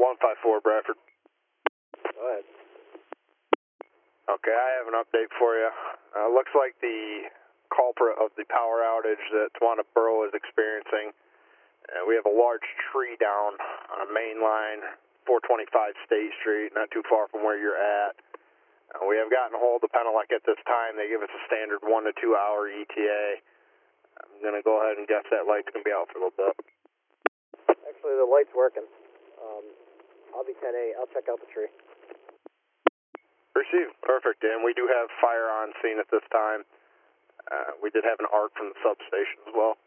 154 Bradford. Go ahead. Okay, I have an update for you. Looks like the culprit of the power outage that Tawana Borough is experiencing. We have a large tree down on a main line, 425 State Street, not too far from where you're at. We have gotten a hold of Penelec at this time. They give us a standard 1 to 2 hour ETA. I'm going to go ahead and guess that light's going to be out for a little bit. Actually, the light's working. I'll be 10-8. I'll check out the tree. Received. Perfect. And we do have fire on scene at this time. We did have an arc from the substation as well.